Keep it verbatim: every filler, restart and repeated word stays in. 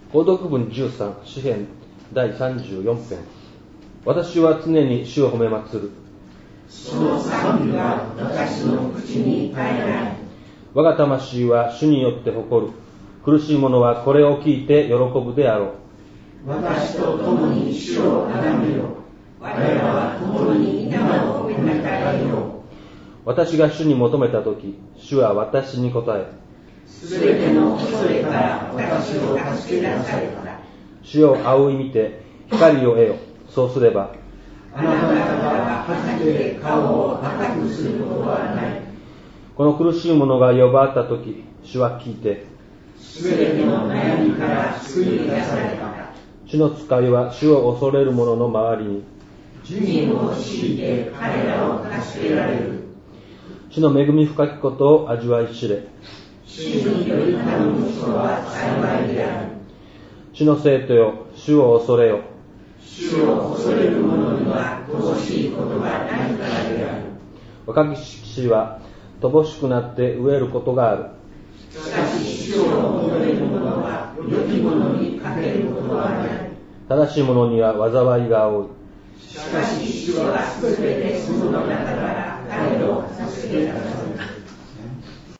購読文じゅうさん、詩編だいさんじゅうよん編。私は常に主を褒め祭る。 主の賛美は私の口に絶えない。 我が魂は主によって誇る。苦しい者はこれを聞いて喜ぶであろう。 私と共に主をあがめよ。我らは共に皆を褒めたたえよう。 私が主に求めたとき、主は私に答え、 すべての恐れから私を助けなさいから。 主を仰ぎ見て光を得よ。そうすれば、 あなた方は初めて顔を赤くすることはない。 この苦しい者が呼ばれたとき、主は聞いて、 すべての悩みから救い出された。 主の使いは主を恐れる者の周りに、 義人を敷いて彼らを助けられる。 主の恵み深きことを味わい知れ。 主により頼む人は幸いである。 主の生徒よ、主を恐れよ。 主を恐れる者には乏しいことがないからである。 若き騎士は乏しくなって飢えることがある。 しかし主を求める者は良き者に欠けることはない。 正しい者には災いが多い。 しかし主はすべてその中から彼を助け出される。